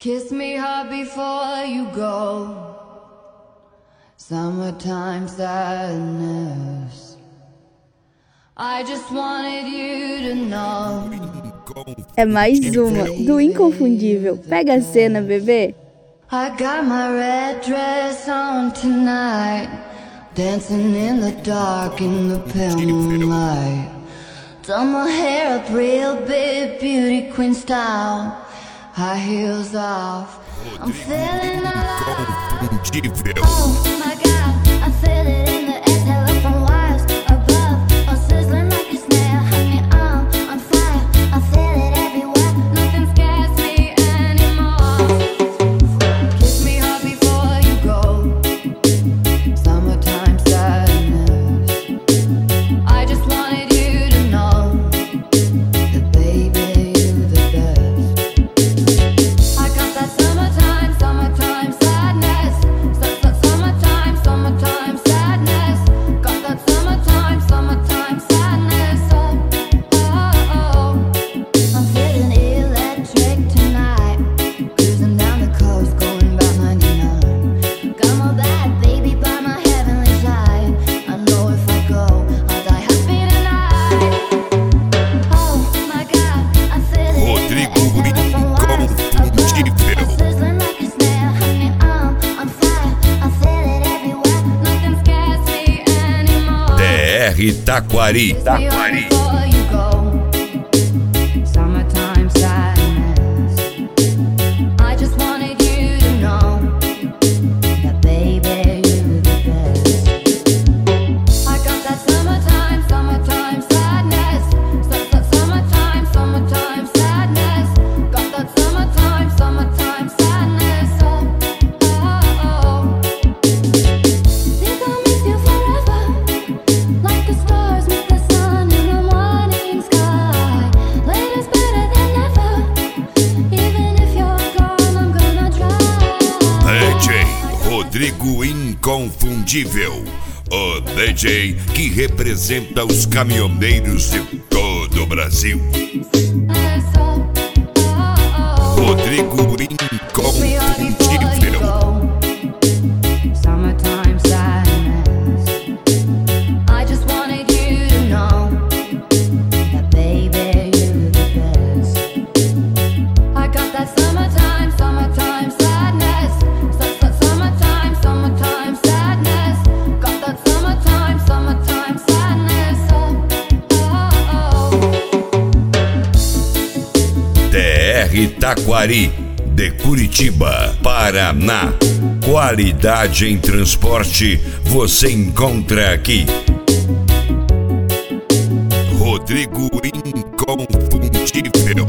Kiss me hard before you go. Summertime sadness. I just wanted you to know. É mais uma do Inconfundível. Pega a cena, bebê. I got my red dress on tonight, dancing in the dark in the pale moonlight. Done my hair up real big, beauty queen style. High heels off, I'm feeling alive. Oh my God, I feel it in the air, hello from wires above, oh sizzling like a snare, honey, I'm on fire. I feel it everywhere, nothing scares me anymore. Kiss me hard before you go. Summertime sadness. I just wanted you to know that baby, you're the best. I got that summertime sadness. Summertime sadness. Got that summertime sadness. Oh. I'm feeling electric tonight. Cruising down the coast, going about 99. Got my bad baby by my heavenly side. I know if I go, I'll die happy tonight. Oh my God, I feel it. Rodrigo Inconfundível. Sizzling like a snare, honey, I'm on fire. I feel it everywhere, nothing scares me anymore. DR Taquari. Before you go. Summertime sadness. I just wanted you to know that baby, you're the best. I got that summertime sadness. Summertime sadness. Got that summertime sadness. Oh. Think I'll miss you forever, like the stars meet the sun in the morning sky. Later's better than ever, even if you're gone, I'm gonna try. DJ Rodrigo Inconfundível. O DJ que representa os caminhoneiros de todo o Brasil. Rodrigo Inconfundível. Summertime sadness. I just wanted you to know that baby, you're the best. I got that summertime sadness. Summertime sadness. Got that summertime sadness. Oh. DR Taquari, de Curitiba, Paraná. Qualidade em transporte você encontra aqui. Rodrigo Inconfundível.